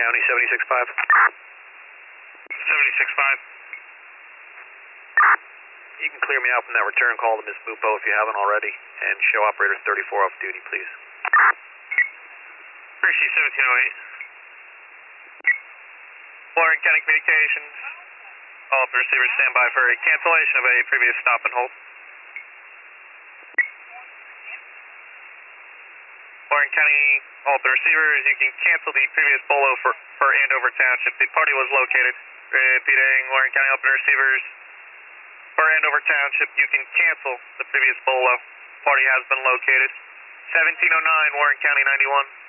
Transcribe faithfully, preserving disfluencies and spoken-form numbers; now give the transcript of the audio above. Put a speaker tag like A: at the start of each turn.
A: County, seventy-six five.
B: seventy-six five.
A: You can clear me out from that return call to Miz Bupo if you haven't already, and show operator thirty-four off duty, please.
B: Hershey seventeen oh eight. Warren County Communications. All up receivers stand by for a cancellation of a previous stop and hold. Warren County, all up receivers, you can cancel the previous bolo for, for Andover Township. The party was located. Repeating, Warren County, all up receivers. For Andover Township, you can cancel the previous bolo. Party has been located. seventeen oh nine, Warren County ninety-one.